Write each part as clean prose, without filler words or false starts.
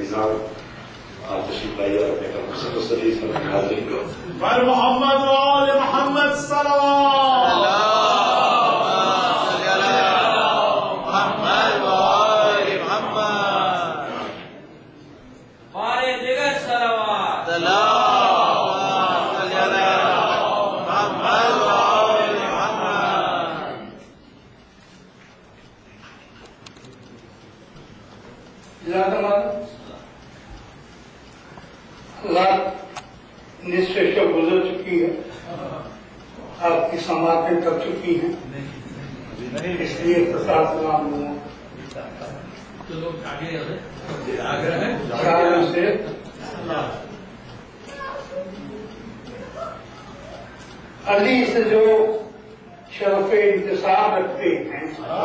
نظام آپ تشریف لائیے اور اپنے کا مقصد وسلی اس میں حاضری کو پر محمد و آل محمد صلوات نصف شب گزر چکی ہے، آپ کی سماعتیں کر چکی ہیں، اس لیے اختصار سلام ہوں سے علی سے جو شرف انتصاب رکھتے ہیں،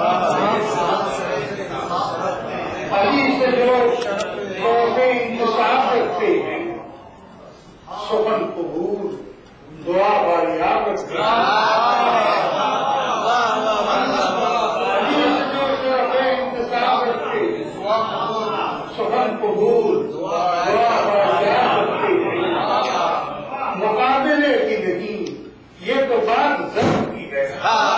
علی سے جو شرف انتصاب رکھتے ہیں، سخن قبول دعا باریاب رکھتے ہیں، علی سے جو شرف انتصاب رکھتے ہیں، سخن قبول دعا باریاب رکھتے ہیں، مقابلے کی نہیں، یہ تو بات ضرور کی ہے۔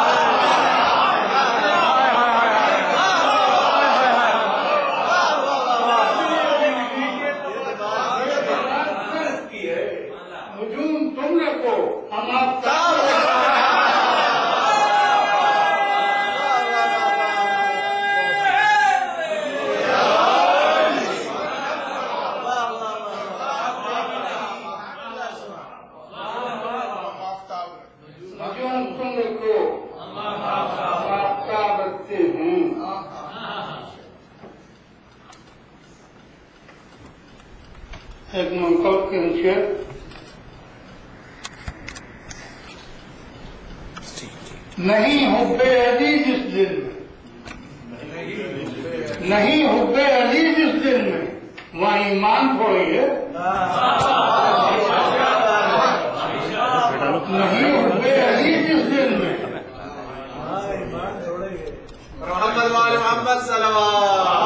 ہجوم تم رکھو، ہم آپ کا ایک منقول کے انشیر نہیں حب علی جس دل میں، نہیں حب علی جس دل میں، وہاں ایمان تھوڑی ہے، نہیں حب علی جس دل میں، محمد وآل محمد صلوات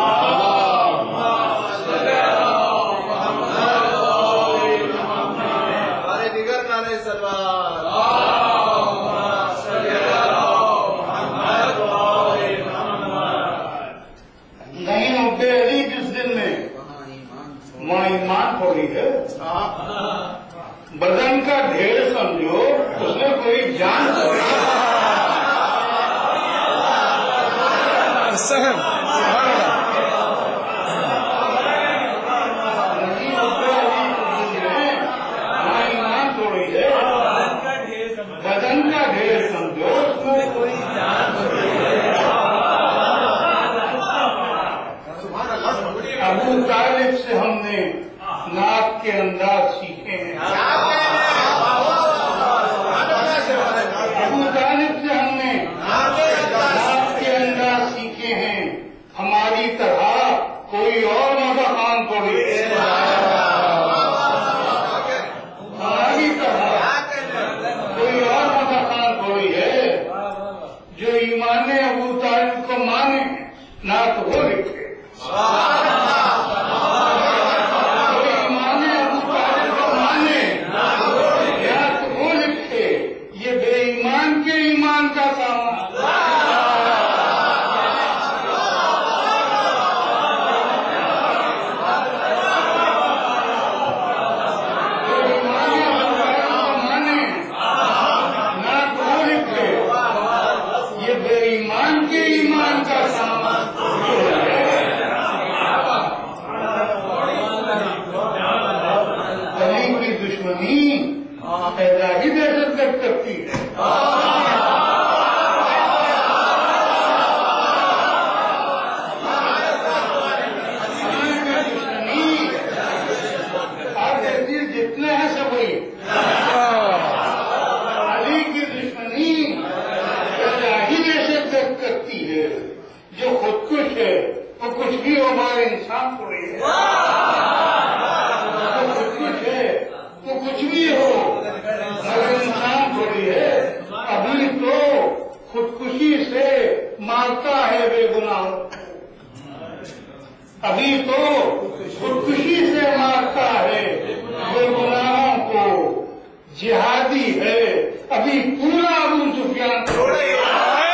بدن کا ڈھیر سمجھو، اس میں کوئی جان ایمان تھوڑی ہے، بدن کا ڈھیر سمجھو، اس میں کوئی جان ابو طالب سے ہم نے نعت کے انداز سیکھے ہیں، ابو طالب سے ہم نے نعت کے انداز سیکھے ہیں، ہماری طرح کوئی اور مدحان تھوڑی ہے، ہماری طرح کوئی اور مدحان تھوڑی ہے، جو ایمان ابو طالب کو مانے نعت وہ لکھے، ابھی تو خودکشی سے مارتا ہے وہ غلاموں کو، جہادی ہے ابھی پورا ابو سفیان چھوڑے گا۔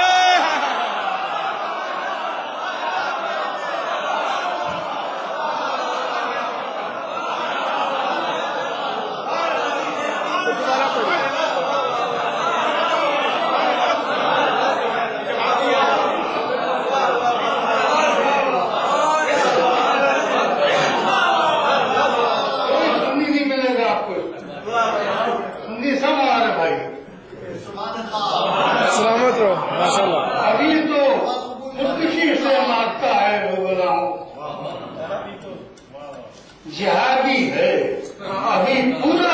ابھی تو خودکشی سے مارتا ہے وہ غلاموں، جہادی ہے ابھی پورا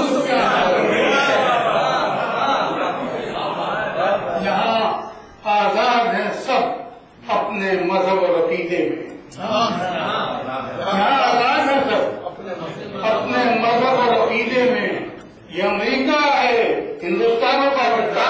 یہاں آزاد ہیں سب اپنے مذہب اور عقیدے میں، یہاں آزاد ہیں سب اپنے مذہب اور عقیدے میں۔ یہ امریکہ ہے، ہندوستان و پاکستان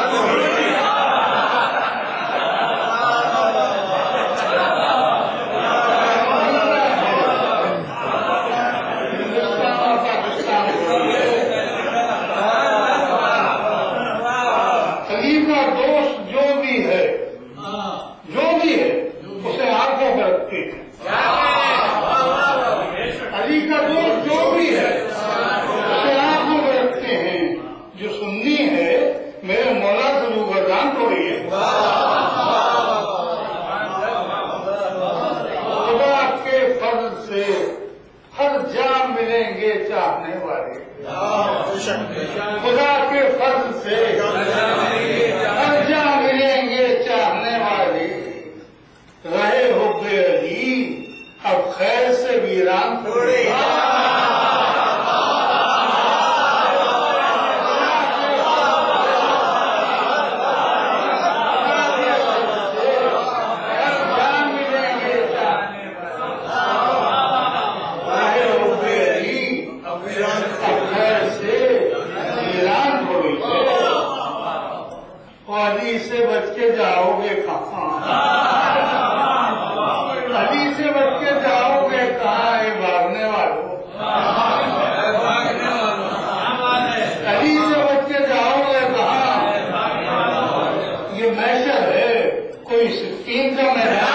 خدا کے فضل سے ہر جا ملیں گے چاہنے والے، رہے ہو بے علی اب خیر سے ویران تھوڑے علی سے بچ کے جاؤ گے کہاں، علی سے بچ کے جاؤ گے کہاں، یہ بھاگنے والوں، علی سے بچ کے جاؤ گے کہاں، یہ محشر ہے کوئی سکین کا میدان۔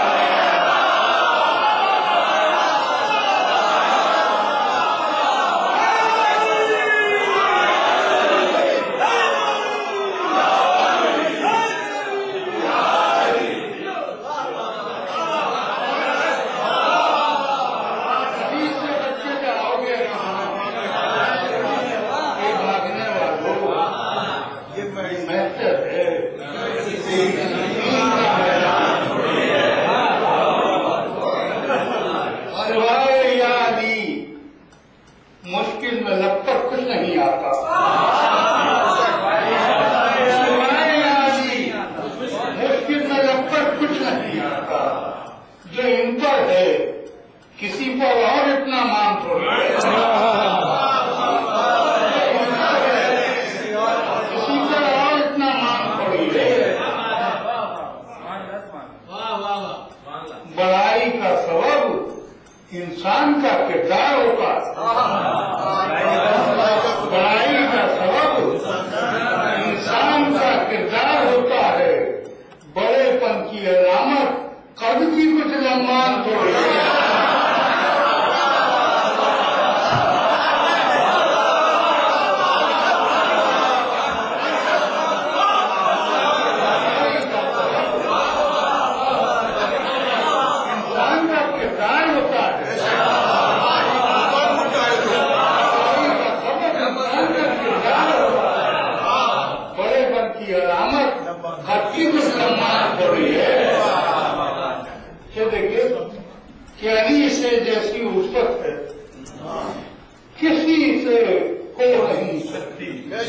مشکل میں لگ کر کچھ نہیں آتا، مشکل میں لگ کر کچھ نہیں آتا، جو ان پر ہے کسی پر اور اتنا مان تھوڑی ہے، کسی پر اور اتنا مان تھوڑی ہے۔ بڑائی کا سبب انسان کا کردار ہوتا ہے، بڑائی کا سبب انسان کا کردار ہوتا ہے، بڑے پن کی علامت قد کی کچھ لمحات تھوڑی ہے۔ کہ علی سے جیسی وسعت ہے کسی سے ہو نہیں سکتی،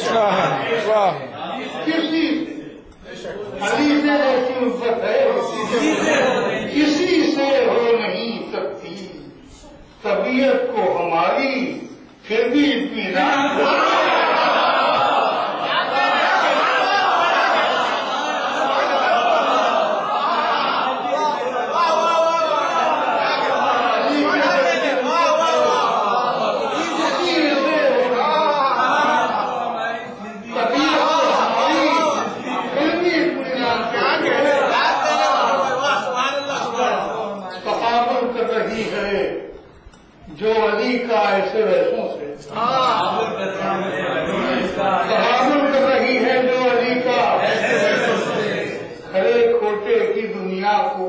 کسی سے علی سے جیسی وسعت ہے کسی سے ہو نہیں سکتی، طبیعت کو ہماری پھر بھی اطمینان ایسے ویسوں سے تحامل کر رہی ہے جو علی کا کھڑے کھوٹے کی دنیا کو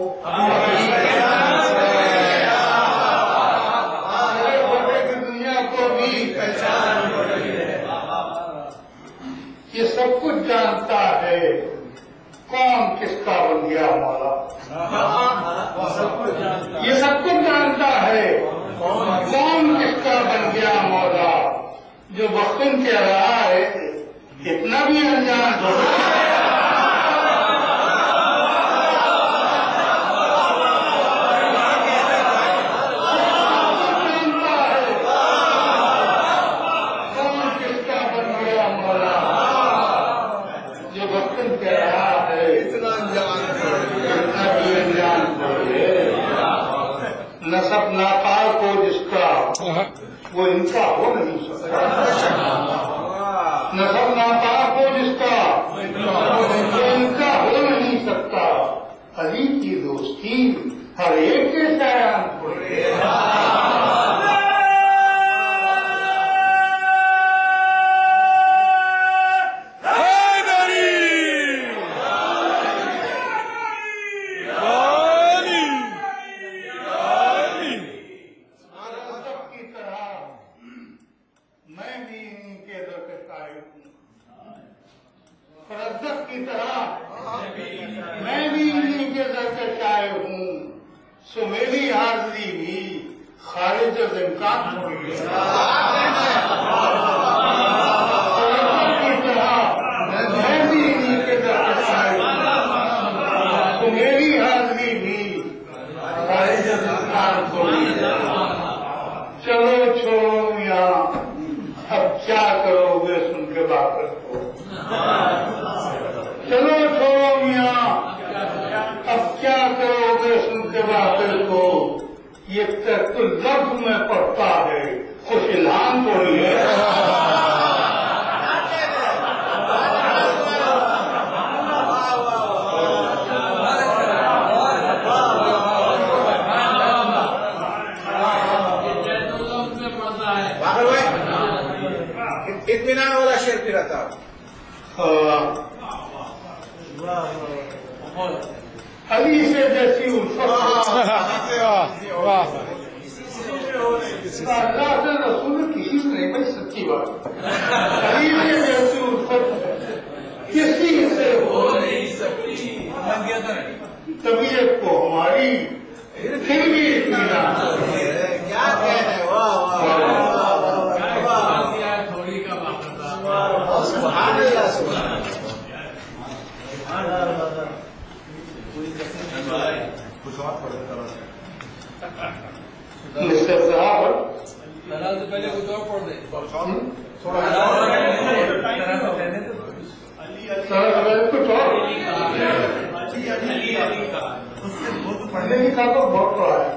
کھڑے کھوٹے کی دنیا کو بھی یہ سب کچھ جانتا ہے کون کس کا بن گیا مولا. یہ سب کچھ جانتا ہے کون کس کا بن گیا مولا. جو وقتاً کہہ رہا ہے اتنا بھی انجان ہو نسب ناپاک ہو جس کا وہ ان کا ہو نہیں سکتا. نسب ناپاک ہو جس کا وہ ان کا ہو نہیں سکتا. علی کی دوستی ہر ایک کے سایہ کی طرح میں بھی انہیں کے در سے شائع ہوں. سو میری حاضری بھی خارج از امکان ہوئی کی طرح میں بھی انہیں کے در سے شائع ہوں. سو میری حاضری بھی خارج از امکان ہوئی. چلو چھوڑو یہاں اب کیا کرو گے سن کے باقر کو. چلو چھوڑو میاں اب کیا کرو گے سن کے باطل کو. یہ تحت لفظ میں پڑتا ہے خوش الہام تھوڑی ہے. اطمینان والا شعر پھر رہتا علی سے جیسی الفت اللہ سے رسول کسی سے نہیں بھائی سچی بات. علی سے جیسی الفت کسی سے ہو نہیں سکتی. طبیعت کو ہماری پھر بھی اطمینان کیا کہنا ہے. مسٹر صاحب سے پہلے کچھ اور پڑھ دیں. کچھ اور پڑھنے لکھا تو بہت پڑا ہے.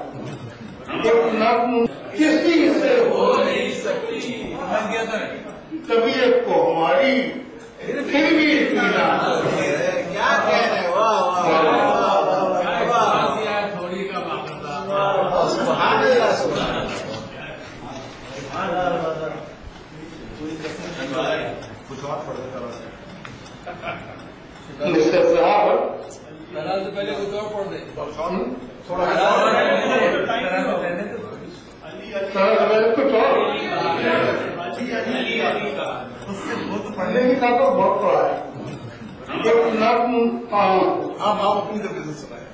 کسی سے ہو نہیں سکتی طبیعت کو ہماری پھر بھی اطمینان. کیا کہنا ہے. تھوڑی کا مسٹر صاحب سے پہلے کچھ اور پڑھ دیں. کچھ اور پڑھنے لکھا تو بہت پڑا ہے. آپ اپنی طرف سے سنائیں.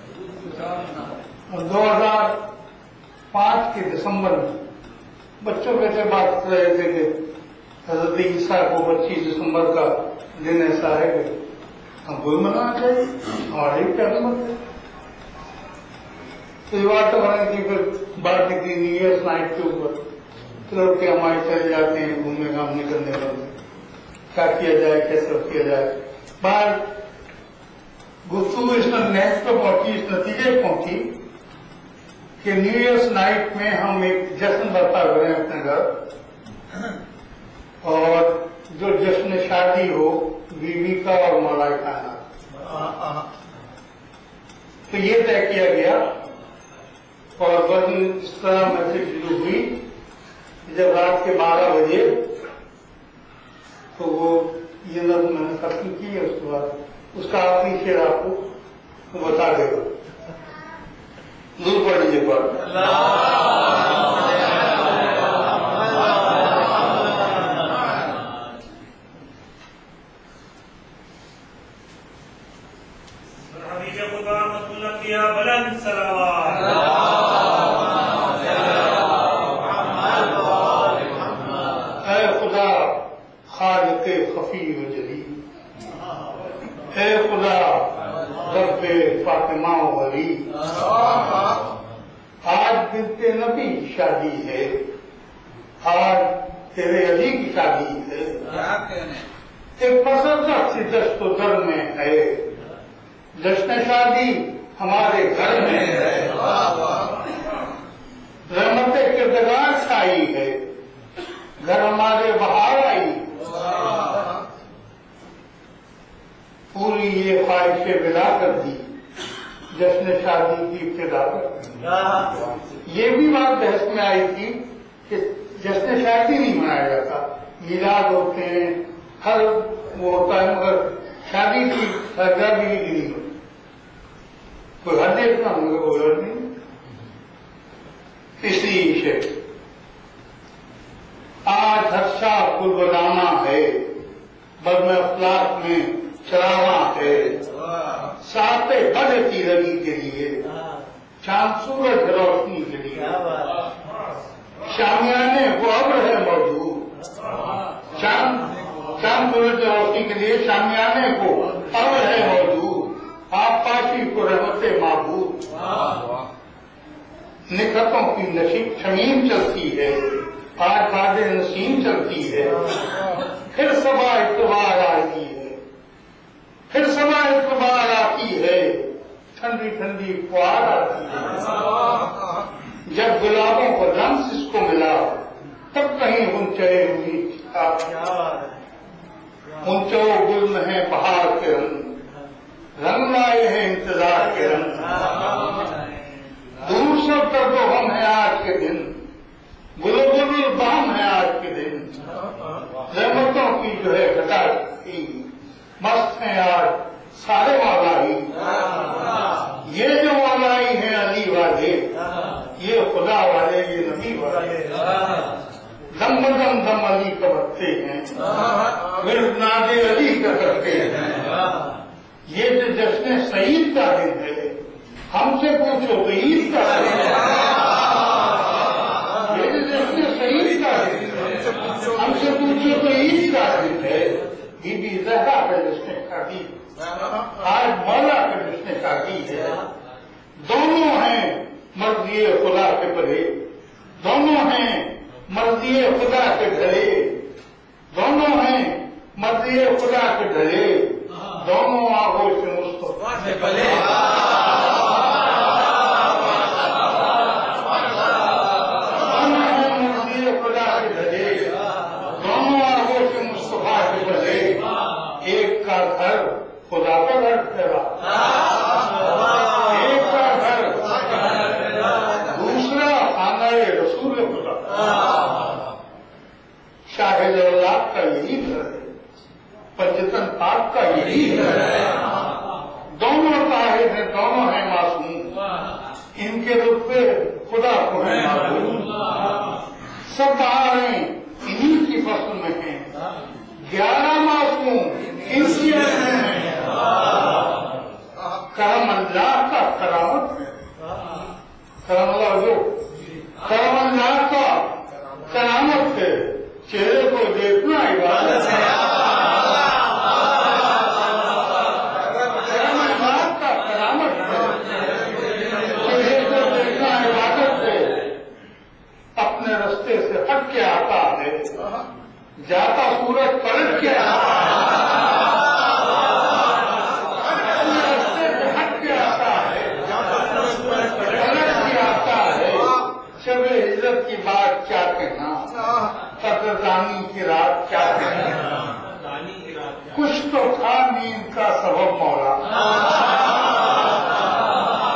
2005 کے دسمبر میں بچوں کیسے بات کر رہے تھے کہ حضرت عیسیٰ کو 25 دسمبر کا دن ایسا ہے کہ ہم کو منانا چاہیے ہمارے کیا سمجھ ہے. تو یہ بات تو بنے کی پھر بات نکلی نیو ایئرس نائٹ کے اوپر. چلو کہ ہمارے چلے جاتے ہیں گھومنے کام نکلنے والے کیا کیا جائے کیسے کیا جائے. باہر گفتگو اس میں نیٹ پہ پہنچی اس نتیجے پہنچی کہ نیو ایئرس نائٹ میں ہم ایک جشن برپا کریں اپنے گھر اور جو جشن شادی ہو بیوی کا اور مولا کھانا. تو یہ طے کیا گیا اور بس اس طرح میسج شروع ہوئی جب رات کے 12 بجے تو وہ یہ نظم میں نے ختم کی ہے، اس کے بعد اس کا آخری شعر آپ کو بتا دے گا. دور پڑ لیجیے پر بلند صلوات. اے خدا خالق خفی و جلی، اے خدا رب فاطمہ و علی، آج بنتے نبی کی شادی ہے، آج تیرے علی کی شادی ہے. کیا کہنے ایک پسندہ سی دست و در میں ہے، جشن شادی ہمارے گھر میں ہے. رحمت کردگار چھائی ہے، گھر ہمارے بہار آئی. پوری یہ خواہش بلا کر دی، جشن شادی کی ابتدا کر دی. یہ بھی بات بحث میں آئی تھی کہ جشن شادی نہیں منایا جاتا، میلاد ہوتے ہیں، ہر وہ ہوتا ہے، مگر شادی کی سرگرہ بھی نہیں ہوتی. کوئی حد اتنا مجھے بولا نہیں. اس لیے آج ہر شاہ قربانہ ہے، بزم اخلاق میں چراغاں ہے. ساتھ بڑھ کی رنی کے لیے، چاند سورج روشنی کے لیے، شامیانے کو ابر ہے موجود. چاند سورج روشنی کے لیے شامیانے کو ابر ہے موجود. آپ پاشی کو رحمت معبود. نکھتوں کی نشیب شمیم چلتی ہے، آج باد نسیم چلتی ہے. پھر صبح اتوار آتی ہے، پھر صبح اتوار آتی ہے، ٹھنڈی ٹھنڈی فوار آتی ہے. جب گلابوں کو رنگ اس کو ملا، تب کہیں ہنچے ہوئی ہنچو گل میں ہے بہار کے رنگ، رنگ لائے ہیں انتظار کے رنگ. دور سب کر دو ہم ہیں آج کے دن، گلو گل بام ہے آج کے دن. رحمتوں کی جو ہے گھٹا مست ہیں آج سارے والائی. یہ جو والائی ہیں علی والے، یہ خدا والے، یہ نبی والے. دم بدم دم علی کا بکتے ہیں، ورد ناد علی کا کرتے ہیں. یہ جو جشن سعید کا دن ہے، ہم سے پوچھو تو عید کا دن ہے. یہ جو جشن سعید کا دن ہے، ہم سے پوچھو تو عید کا دن ہے. بی بی زہرا کا جشن شادی، آج مولا کا جشن شادی ہے. دونوں ہیں مرضی خدا کے پرے، دونوں ہیں مرضی خدا کے ڈھلے، دونوں ہیں مرضی خدا کے ڈھلے. دونوں آگوش سے مصطفیٰ سے بھلے. دونوں ہیں مرضی خدا کے ڈھلے، دونوں آگوش سے مصطفیٰ سے بھلے. ایک کا گھر خدا کا گھر ٹھہرا، ایک کا گھر دوسرا خانہ رسول خدا. شاہد اللہ کا یہی گھر ہے، پنجتن پاک کا یہی ہے. دونوں طاہر ہیں، دونوں ہیں معصوم، ان کے رتبے خدا کو ہے معلوم. سب بہاریں انہیں کی فصل میں ہیں، 11 معصوم ان کی میں ہیں. کرم اللہ کا کرامت ہے، کرم اللہ جو کرم اللہ کا کرامت ہے. چہرے کو دیکھنا عبادت ہے. ہٹ کے آتا ہے، جاتا سورج پلٹ کے آتا ہے، رستے سے ہٹ کے آتا ہے، پلٹ کے آتا ہے. شب عزت کی بات کیا کہنا، قدردانی کی رات کیا کہنا. کچھ تو تھا نیند کا سبب مولا،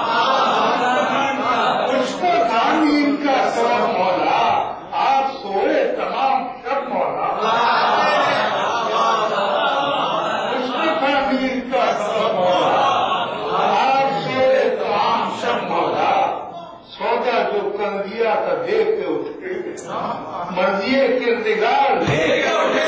کچھ تو تھا نیند کا سبب مولا. آپ سوئے دے کے اٹھے مرضی کردگار دے کے اٹھے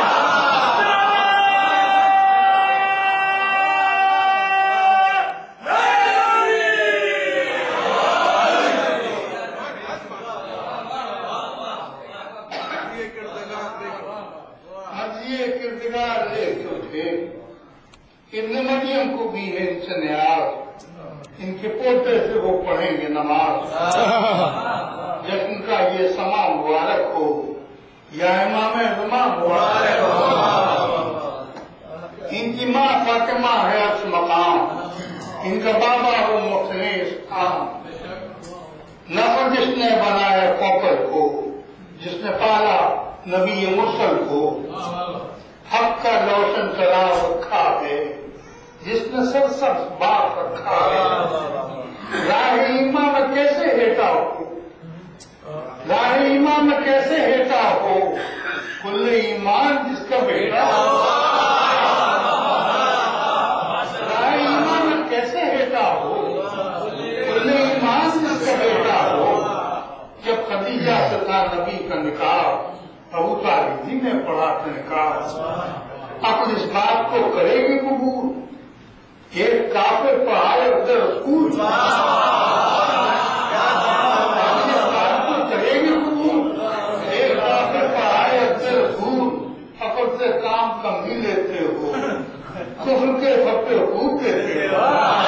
ابن مریم کو بھی ہے ان سے نیاز ان کے پوتے سے وہ پڑھیں گے نماز جشن کا یہ سما مبارک ہو یا امام زمان مبارک ہو ان کی ماں فاطمہ ہے عرش مقام ان کا بابا ہو مخلص عام نفر جس نے بنایا کوپر کو جس نے پالا نبی مرسل کو حق کا روشن چراغ رکھا ہے جس نے سب بات رکھا ہے راہ ایمان میں کیسے ہیٹا ہو راہ ایمان میں کیسے ہیٹا ہو کل ایمان جس کا بیٹا ہو راہ ایمان میں کیسے ہیٹا ہو کل ایمان جس کا بیٹا ہو جب خدیجہ سے تھا نبی کا نکاح ابو طالب جی نے پڑھا تھا نکاح اپنی اس بات کو کرے گی قبول ایک کافر پڑھائے ادھر اسکول اس بات کو کرے گی قبول ایک کافر پڑھائے ادھر اسکول اپن سے کام کم ہی لیتے ہو کفر کے پھپے خوب دیتے ہو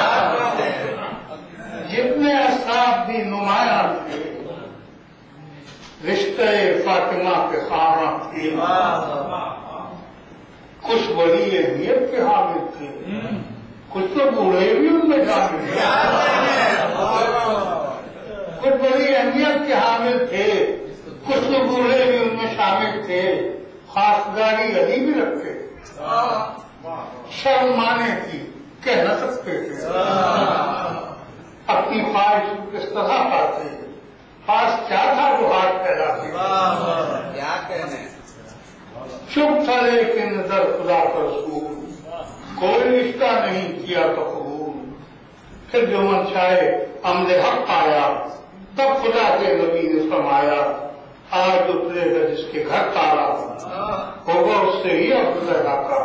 جتنے اصحاب بھی نمایاں تھے رشتے فاطمہ کے خواہاں تھے کچھ بڑی اہمیت کے حامل تھے کچھ تو بوڑھے بھی ان میں شامل تھے کچھ بڑی اہمیت کے حامل تھے کچھ تو بوڑھے بھی ان میں شامل تھے خاصگاری علی بھی رکھتے شرمانے تھی کہہ نہ سکتے تھے اپنی خواہش کس طرح پاتے پاس کیا تھا جو ہاتھ پھیلاتے کیا کہنے چپ تھا لیکن نظر خدا کا رسول کوئی رشتہ نہیں کیا تو قبول پھر جو منشائے عمل حق پایا تب خدا کے نبی نے فرمایا آج اترے گا جس کے گھر تارا ہوگا اس سے ہی عبداللہ کا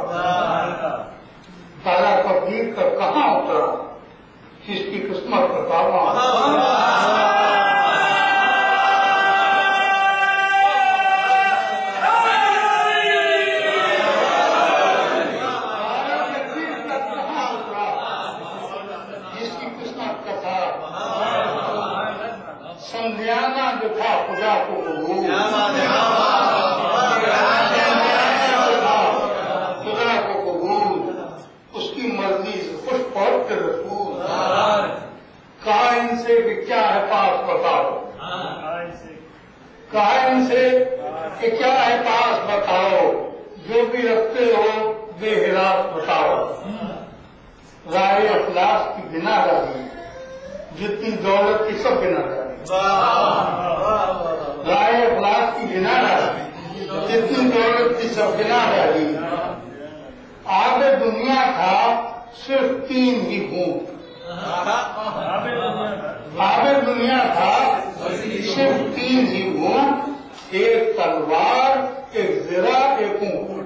تارا تبدیل کر کہاں اترا جس کی قسمت کا تابع سمجھانا جو تھا خدا کو خدا کو قبول اس کی مرضی سے خوش پہنچ کے رسول کہا ان سے کہ کیا ہے پاس بتاؤ کہا ان سے کہ کیا ہے پاس بتاؤ جو بھی رکھتے ہو بے ہراس بتاؤ رائے اخلاص کی بنا رہی جتنی دولت کی سب بنا رہی رائے اخلاق کی بنا رہی جتنی دولت کی سب بنا رہی آب دنیا تھا صرف 3 ہی گھونٹ آب دنیا تھا صرف 3 ہی گھونٹ ایک تلوار ایک زرہ ایک اونٹ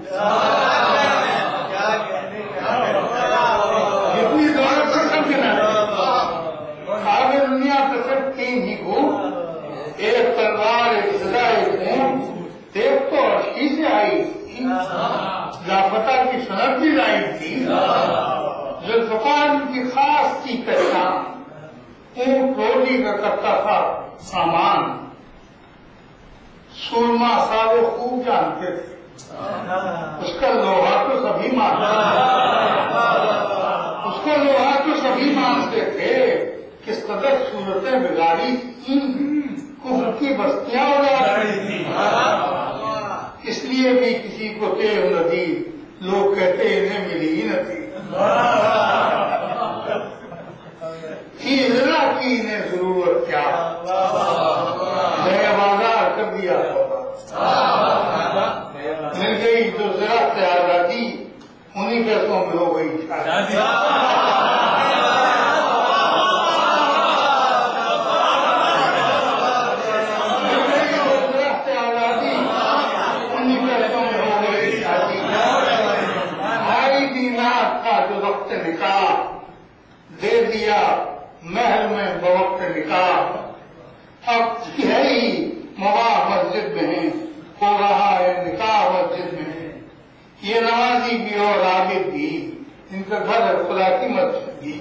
جتنی دولت سے سب بنا رہی آب دنیا سے صرف 3 ہی گھونٹ ایک تلوار ایک زرہ ایک اونٹ دیکھ تو عرشی سے آئی تھی لاپتہ کی صنعت بھی لائی تھی ذوالفقار کی خاص کی پہچان اونٹ روٹی کا کرتا تھا سامان سورما سارے خوب جانتے تھے اس کا لوہا تو سبھی مانتے اس کو لوہا تو سبھی مانتے تھے کس قدر صورتیں بگاڑی تھی کفر کی بستیاں اڑا رہی تھی اس لیے بھی کسی کو تیغ نہ دی لوگ کہتے انہیں ملی ہی نہ تھی ذرا کی انہیں ضرورت کیا نیا بازار کر دیا مل گئی جو ذرا تیار رہتی انہیں پیسوں میں ہو گئی دیا محل میں بوقت نکاح، اب ہے ہی مواہ مسجد میں ہو رہا ہے نکاح مسجد میں، یہ نمازی بھی اور عابد بھی، ان کا گھر ہے خدا کی مسجد بھی۔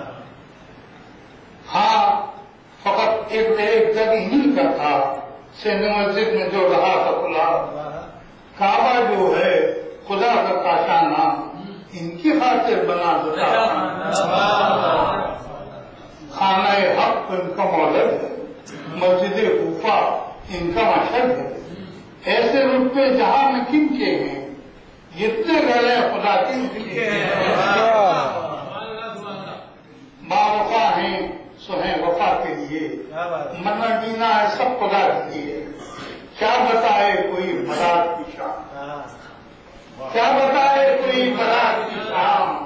ہاں فقط ایک جگہ ہی کا تھا سندھ مسجد میں جو رہا تھا کھلا، کعبہ جو ہے خدا کا کاشانہ ان کی خاطر بنا دیتا، خانہ حق ان کا مولد ہے، مسجد کوفہ ان کا مشہد ہے۔ ایسے رتبے جہاں میں کن کے ہیں، جتنے گھر ہیں خدا کے باوفا ہیں سو ہیں وفا کے لیے، منا جینا ہے سب خدا کے لیے۔ کیا بتائے کوئی برات کی شام، کیا بتائے کوئی برات کی شام،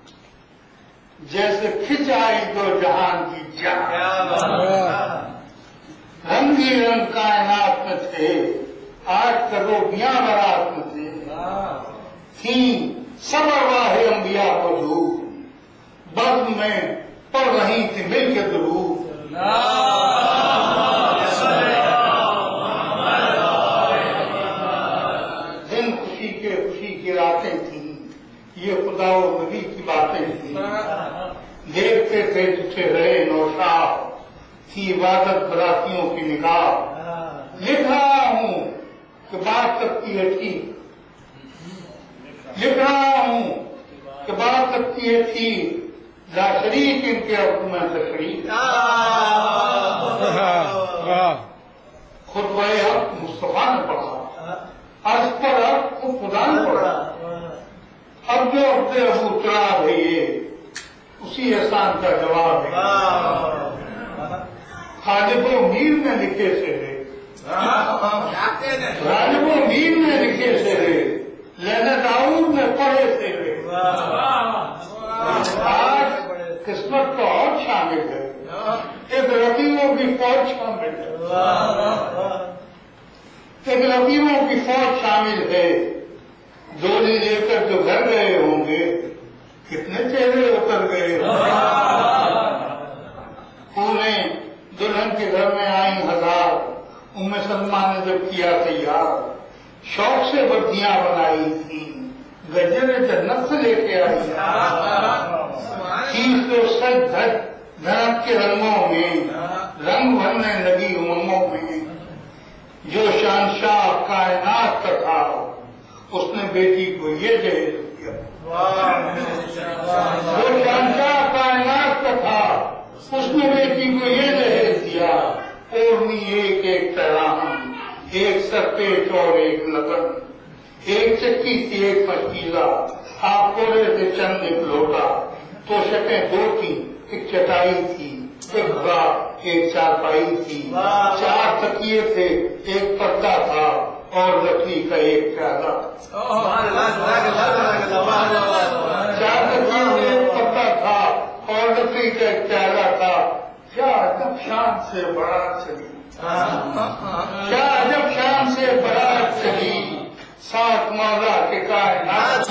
جیسے کھچ آئی دو جہان کی جان، رنگی رنگ کائنات میں تھے آج کروڑیاں برات میں تھے، تھیں سب ارواح انبیاء موجود، بزم میں پڑھ رہی تھی مل کے درود، دن خوشی کی راتیں تھیں، یہ خدا و نبی کی باتیں تھیں، دیکھتے تھے جسے رہے نوشاہ، تھی عبادت براتیوں کی نگاہ، لکھ رہا ہوں کہ بات کرتی ہے ٹھیک، لکھ رہا ہوں کہ بات کرتی ہے ٹھیک، لا شریک ان کے حکم میں تشریف، خطبہ حق مصطفیٰ نے پڑھا، عرض پر حق کو خدا نے پڑھا، اب جو عبد ابو تراب ہے یہ اسی احسان کا جواب ہے، غالب و میر نے لکھے سے ہے، غالب و میر نے لکھے سے ہے، لینا داؤد نے پڑھے سے ہے، آج قسمت تو اور شامل ہے، ایک رقیبوں کی فوج شامل ہے، ایک رقیبوں کی فوج شامل ہے، ڈولی لے کر جو گھر گئے ہوں گے کتنے چہرے اتر گئے پورے دلہن کے گھر میں آئی ہزار، ام سلمہ نے جب کیا تیار، شوق سے وردیاں بنائی تھی، گجرے جنت سے لے کے آئی، چیز تو سچ دھنک کے رنگوں میں رنگ بھرنے لگی امموں میں، جو شہنشاہ کائنات کا تھا اس نے بیٹی کو یہ جہیز دیا، جو شہنشاہ کائنات کا تھا اس نے بیٹی کو یہ جہیز دیا، اوڑھنی ایک ایک تہران، ایک سرپیش اور ایک لگن، ایک چکی تھی ایک پشکیلا، آپ کوڑے سے چند ایک لوٹا، تو شکیں دو تھی ایک چٹائی تھی، ایک گھڑا ایک چارپائی تھی، چار تکیے تھے ایک پردہ تھا اور لکڑی کا ایک پیالہ، چار تکیے تھے ایک پردہ تھا اور لکڑی کا ایک پیالہ تھا، کیا عجب شان سے بارات چلی، کیا عجب شان سے بارات چلی، ساتھ مولا کے کائنات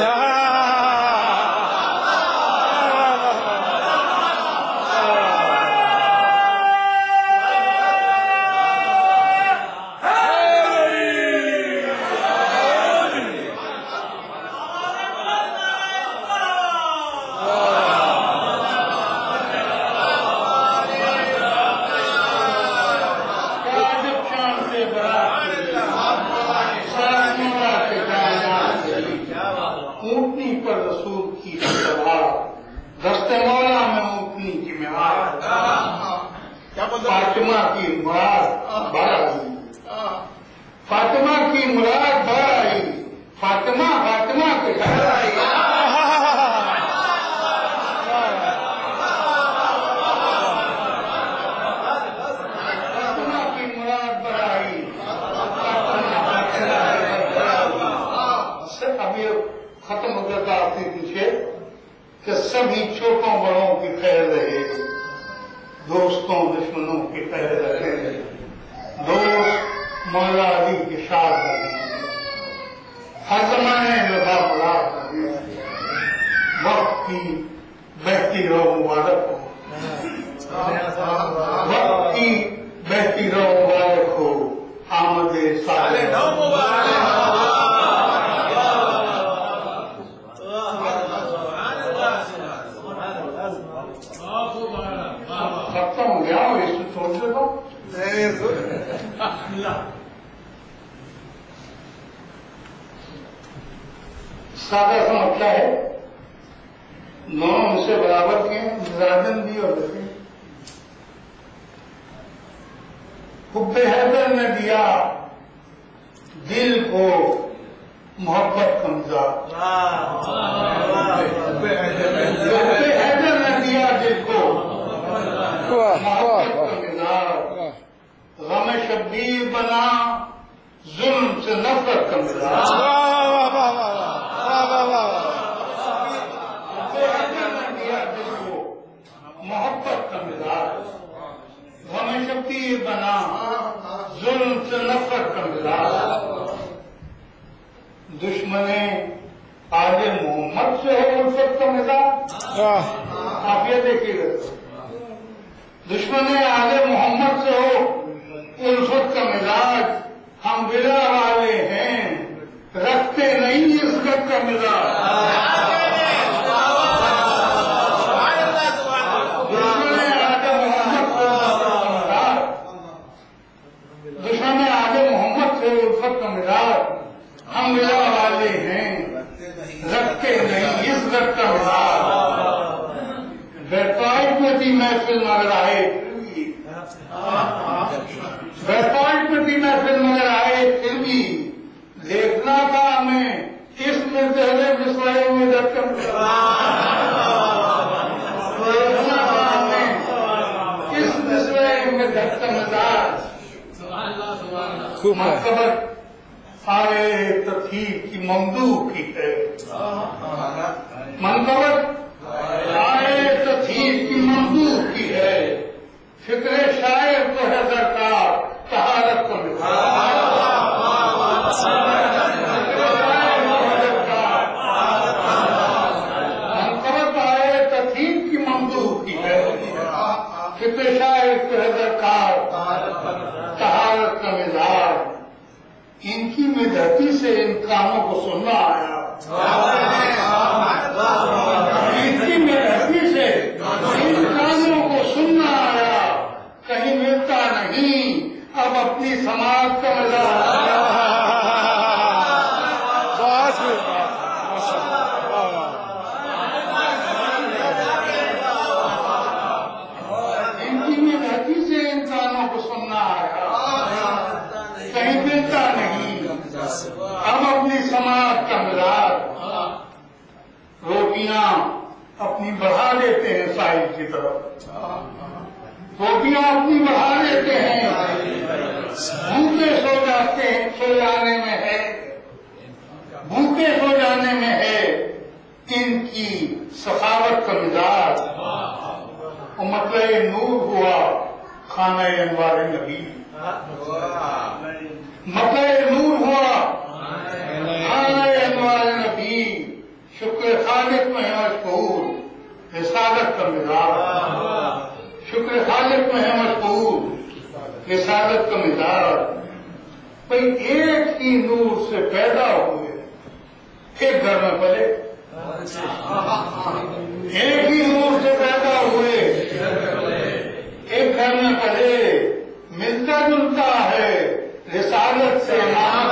فاطمہ کی مراد بڑھ آئی، فاطمہ کی مراد بڑھ آئی، فاطمہ فاطمہ کے گھر آئی، فاطمہ کی مراد بڑھ آئی، اب یہ ختم ہو جاتا آپ کے پیچھے کہ سبھی چھوٹوں بڑوں کی خیر رہے، دوستوں دشمنوں کی خیر رہے، دوست مولا علی کی شاد رہے، ہر زمانے لگا پڑا رہے، وقت کی بہتی رہو مبارک ہو، وقت کی بہتی رہو مبارک ہو، آمد صالح ختم ہو گیا، وہ اس کو چھوڑ دیتا ہوں۔ سادہ سا مسئلہ ہے، دونوں ان سے برابر کے ہیں، مزاجن بھی اور لگے۔ حب حیدر نے دیا دل کو محبت کا مزاج، حب حیدر نے دیا دل کو محبت کا مزاج، غم شبیر بنا ظلم سے نفرت کا مزاج۔ محبت کا مزاج، غم شبیر بنا ظلم سے نفرت کا مزاج۔ دشمن آل محمد سے ہے الفت کا مزاج، آپ یہ دیکھیے گا، دشمن آل محمد سے ہو الفت کا مزاج، ہم بلا والے ہیں رکھتے نہیں عزت کا مزاج۔ ہم ملا والے ہیں رکھتے نہیں عزت کا مزاج۔ بیتاج میں بھی محفل مگر آئے، بیتاج میں بھی محفل مگر آئے، پھر بھی دیکھنا تھا ہمیں اس میں پہلے مسئلے میں رکھ کر، دیکھنا تھا ہمیں اس مسئلے میں رکھ کر مزاج۔ منقبت آئے تطہیر کی ممدوح کی ہے، منقبت آئے تطہیر کی ممدوح کی ہے، فکر شاعر تو ہے درکار طہارت کو منقبت آئے تطہیر کی ممدوح کی ہے، فکر شاعر تو ہے درکار طہارت کا مزاج۔ ان کی مدحتی سے ان کاموں کو سننا آیا، ان کی مدحتی سے ان کاموں کو سننا آیا، کہیں ملتا نہیں اب اپنی سماج کا مزاج۔ ان کی مدحتی سے ان کاموں کو سننا آیا، کہیں ملتا نہیں اب اپنی سماج کا مزاج۔ روٹیاں اپنی بڑھا لیتے ہیں ساحل کی طرف، روٹیاں اپنی بڑھا لیتے ہیں، بھوکے سو جاتے ہیں، سو جانے میں ہے، بھوکے سو جانے میں ہے ان کی سخاوت کا مزاج۔ مطلع نور ہوا خانہ انوار نبی، مطلع نور ہوا خانہ انوار نبی، شکر خالق میں ہے مشہور رسالت کا مزاج، شکر خالق میں ہے مشہور رسالت کا مزاج۔ بھئی ایک ہی نور سے پیدا ہوئے، ایک گھر میں پلے، ایک ہی نور سے پیدا ہوئے ایک گھر میں پلے، ملتا جلتا ہے رسالت سے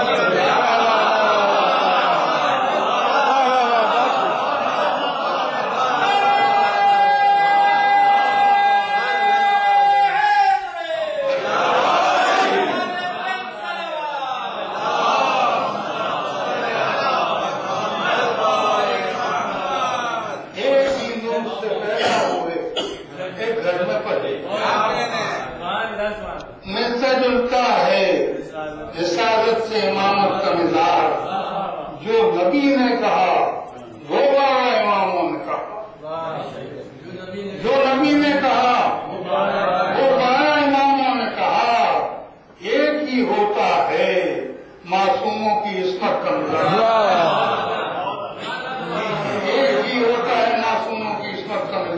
ملتا جلتا ہے رسالت سے امامت کا مزاج، جو نبی نے کہا وہ بارہ اماموں نے کہا، جو نبی نے کہا وہ بارہ اماموں نے کہا، ایک ہی ہوتا ہے معصوموں کی عصمت کا مزاج، ایک ہی ہوتا ہے معصوموں کی عصمت کا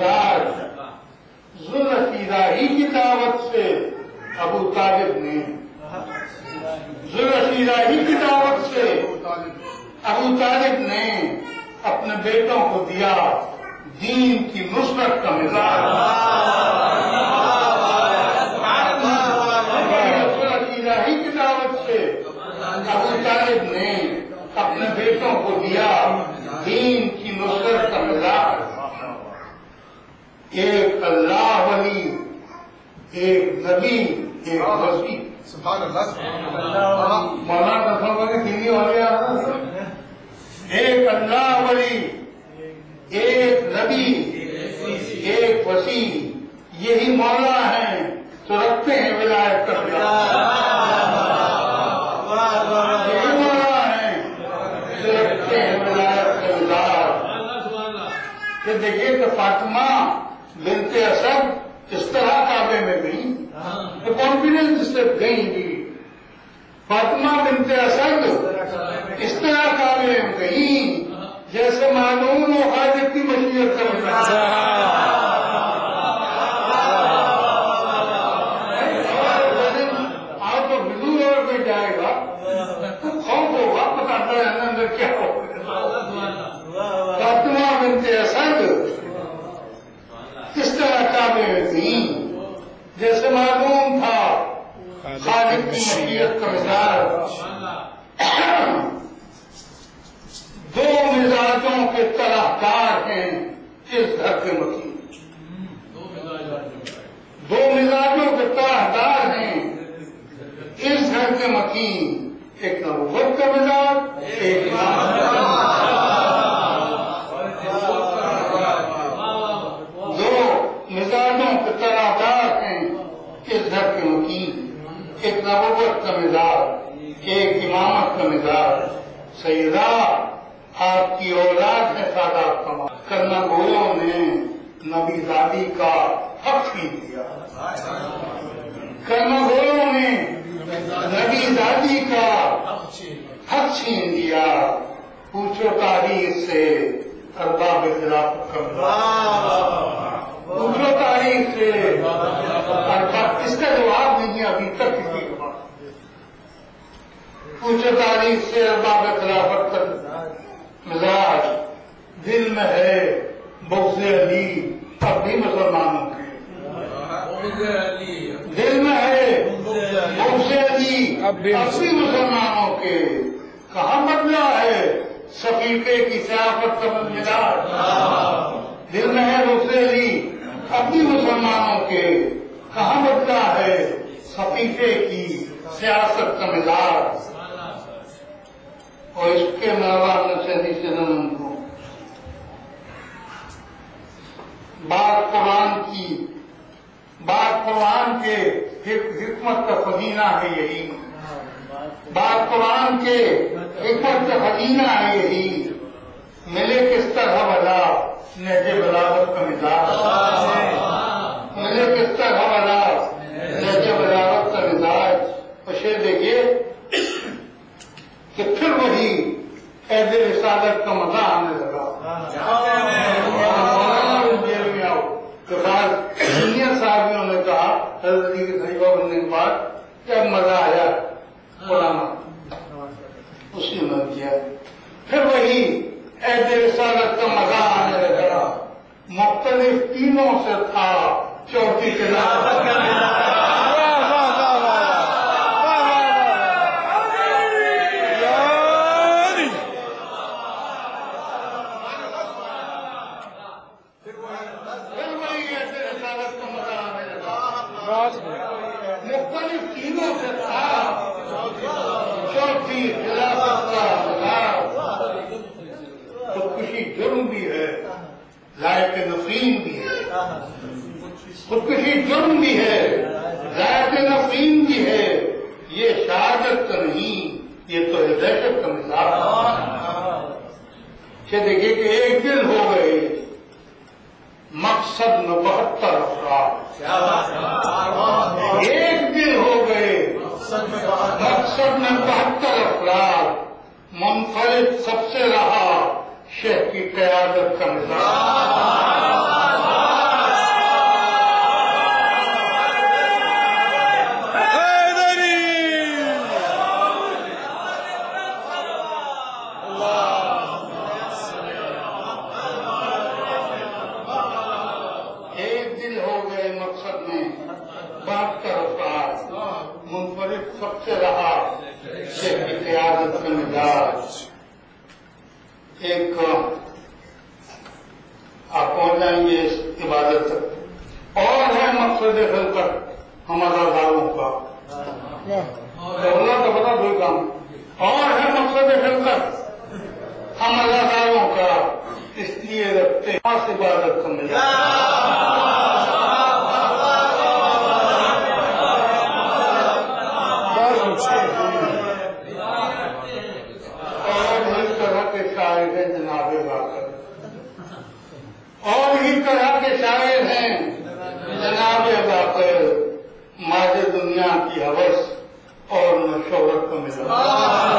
ذوالرشیدائی کی دعوت سے ابو طالب نے ذوالرشیدائی کی دعوت سے ابو طالب نے اپنے بیٹوں کو دیا دین کی نصرت کا مزاج. ذوالرشیدائی کی دعوت سے ابو طالب نے اپنے بیٹوں کو دیا دین کی نصرت کا مزاج. ایک اللہ ولی، ایک نبی، ایک وسیع. مولانا والے دینی والے ایک اللہ ولی، ایک نبی، ایک وسیع. یہی مولا ہیں تو رکھتے ہیں ولایت کا یہی مولا ہیں جو رکھتے ہیں ولایت کا مزاج. کہ دیکھیے کہ فاطمہ بنت اسد اس طرح کعبے میں گئی تو کانفیڈنس سے گئی بھی. فاطمہ بنت اسد اس طرح کعبے میں گئی جیسے معلوم ہو حاجت کی مشیت کا آپ کو وضو اور کوئی جائے گا تو خوف ہوگا پتہ اندر کیا ہوگا. فاطمہ بنت اسد اس طرح کعبے میں تھی جیسے معلوم تھا خالق کی مشیت کا مزاج. دو مزاجوں کے طرفدار ہیں اس گھر کے مکین. دو مزاجوں کے طرفدار ہیں اس گھر کے مکین. ایک نبوت کا مزاج، ایک مزاجوں کے طرفدار ہیں اس گھر کے مکین. ایک نبوت کا مزاج، ایک امامت کا مزاج. سیدہ آپ کی اولاد ہے سادات کما کرنا گویوں نے نبی زادی کا حق چھین دیا. کرنا گویوں نے نبی زادی کا حق چھین دیا. پوچھو تاریخ سے ارباب خلافت کا پوچھو تاریخ سے. اس کا جواب نہیں ہے ابھی تک کسی کے پاس. پوچھو تاریخ سے ارباب خلافت کا مزاج. دل میں ہے بغض علی اب بھی مسلمانوں کے. دل میں ہے بغض علی اب بھی مسلمانوں کے. کہاں بدلا ہے صفیفے کی سیاست کا مزاج. دل میں ہے بغض علی اب بھی مسلمانوں کے. کہاں بدلا ہے صفیفے کی سیاست کا مزاج. اور اس کے علاوہ نشہری سے نمن کو بات قرآن کے حکمت کا خزینہ ہے یہی. بات قرآن کے حکمت کا خزینہ ہے یہی. ملے کس طرح بلا نہج بلاغت کا مزاج. ملے کس طرح بلا نہج بلاغت کا مزاج. اور شعر دیکھیے کہ پھر وہی عہد رسالت کا مزہ آنے لگا. جیل میں آؤ تو بعض سینئر صاحبیوں نے کہا حضرت علی کے خلیفہ بننے کے بعد کیا مزہ آیا قرآن اس نے مت کیا. پھر وہی عہد رسالت کا مزہ آنے لگا. مختلف ٹیموں سے تھا چوتھی خلافت کا مختلف چیزوں سے تھا چوتھی خلافت کا خودکشی جرم بھی ہے، لائق نفرین بھی ہے. خودکشی جرم بھی ہے، لائق نفرین بھی ہے. یہ شہادت کا نہیں، یہ تو دہشت کا مزاج ہے. دیکھیے کہ ایک دن ہو گئے مقصد میں 72 افراد. ایک دن ہو گئے مقصد میں 72 افراد. منفرد سب سے رہا شیخ کی قیادت کا مزاج. مقصد میں 72 افراد منفرد سب سے رہا شیخ کی قیادت کا مزاج ایک آپ پہنچ جائیں گے اس عبادت تک اور ہے مقصد خلقت ہم اداکاروں کا اللہ کا پتا کوئی کام اور ہے مقصد خلقت ہم اداکاروں کا اس لیے رکھتے خاص عبادت کا مزاج جناب باقر اور ہی طرح کے شاعر ہیں جناب باقر ماج دنیا کی حوث اور نہ شہرت کا مزاج